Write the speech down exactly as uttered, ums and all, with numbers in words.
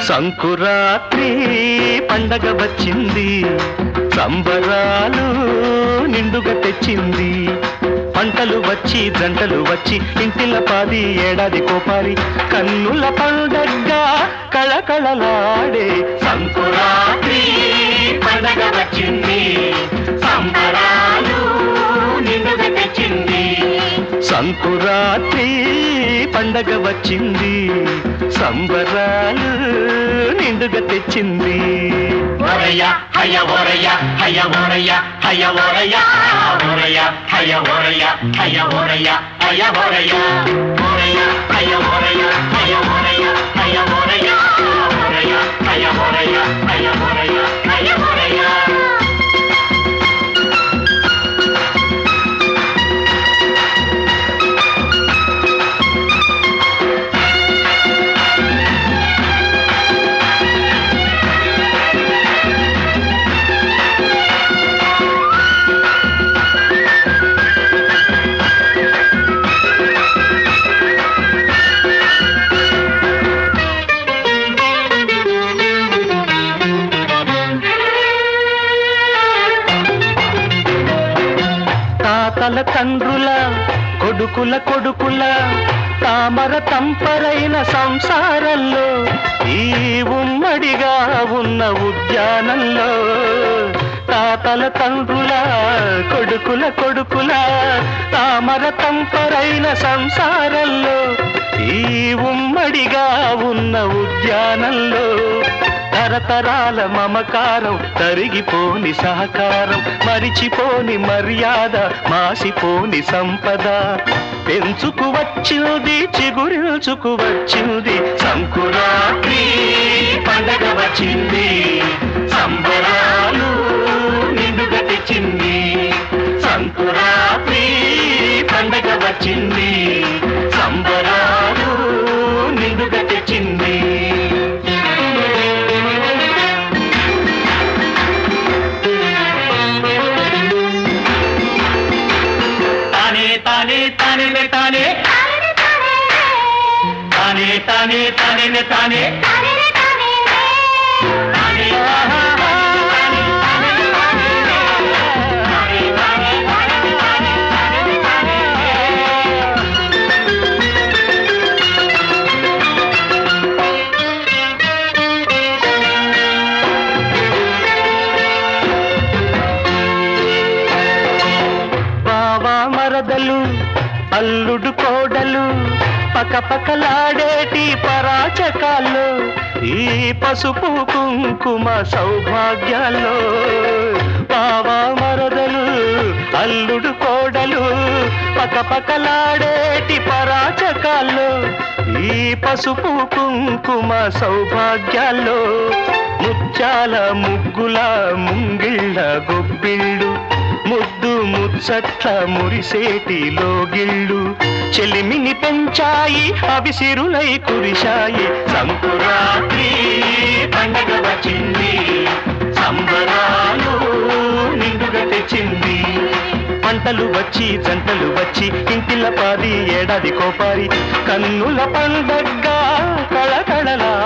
సంకురాత్రి పండగ వచ్చింది, సంబరాలు నిండుగా తెచ్చింది. పంటలు వచ్చి జంటలు వచ్చి ఇంటిల పాది ఏడాది కోపారి కన్నుల పండగగా కళకళలాడే సంకురాత్రి పండగ వచ్చింది, సంబరాలు నిండుగా తెచ్చింది. సంకురాత్రి పండగ వచ్చింది, సంబరాలు నిండుగా తెచ్చింది. ఓరయ్య హయ ఓరయ్య హయ ఓరయ్య హయ ఓరయ్య ఓరయ్య హయ ఓరయ్య హయ ఓరయ్య హయ ఓరయ్య ఓరయ్య హయ ఓరయ్య హయ ఓరయ్య హయ ఓరయ్య ఓరయ్య హయ ఓరయ్య హయ ఓరయ్య హయ ఓరయ్య. తాతల తండ్రుల కొడుకుల కొడుకుల తామర తంపరైన సంసారంలో ఈ ఉమ్మడిగా ఉన్న ఉద్యానంలో తాతల తండ్రుల కొడుకుల కొడుకుల తామర తంపరైన సంసారంలో ఈ ఉమ్మడిగా ఉన్న ఉద్యానంలో తరతరాల మమకారం తరిగిపోని సహకారం మరిచిపోని మర్యాద మాసిపోని సంపద పెంచుకు వచ్చింది చిగురిల్చుకు వచ్చింది సంకురాత్రి పండగ వచ్చింది, సంబరాలు నిండుగా తెచ్చింది. సంకురాత్రి పండగ వచ్చింది, సంబరాలు నిండుగా తెచ్చింది. తానే తానే తానే తానే తానే తానే తానే బావా మరదలు అల్లుడు కోడలు పకపకలాడేటి పరాచకాల్లో ఈ పసుపు కుంకుమ సౌభాగ్యాల్లో బావా మరదలు అల్లుడు కోడలు పకపకలాడేటి పరాచకాల్లో ఈ పసుపు కుంకుమ సౌభాగ్యాల్లో ముత్యాల ముగ్గుల ముంగిళ్ళ గొబ్బిళ్ళు ముద్దు ముచ్చట్ల మురిసేటి లోగిళ్ళు చెలిమిని పెంచాయి అవిసిరులై కురిశాయి సంకురాత్రి పండగ వచ్చింది, సంబరాలు నిండుగా తెచ్చింది. పంటలు వచ్చి జంటలు వచ్చి ఇంటిల పాది ఏడాది కోపారి కన్నుల పండగగా కళకళలా